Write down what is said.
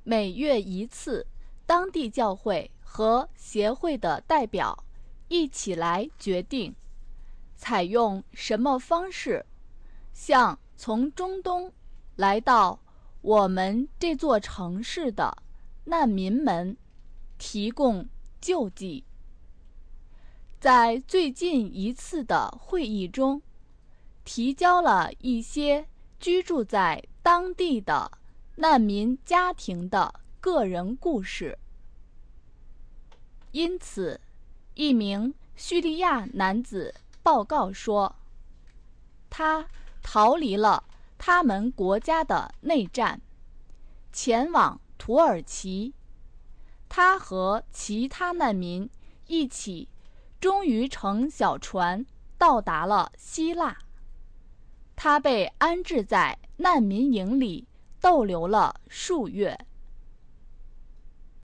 每月一次，当地教会和协会的代表一起来决定采用什么方式向从中东来到我们这座城市的难民们提供救济。在最近一次的会议中，提交了一些居住在当地的难民家庭的个人故事。因此，一名叙利亚男子报告说，他逃离了他们国家的内战，前往土耳其。他和其他难民一起终于乘小船到达了希腊。他被安置在难民营里逗留了数月。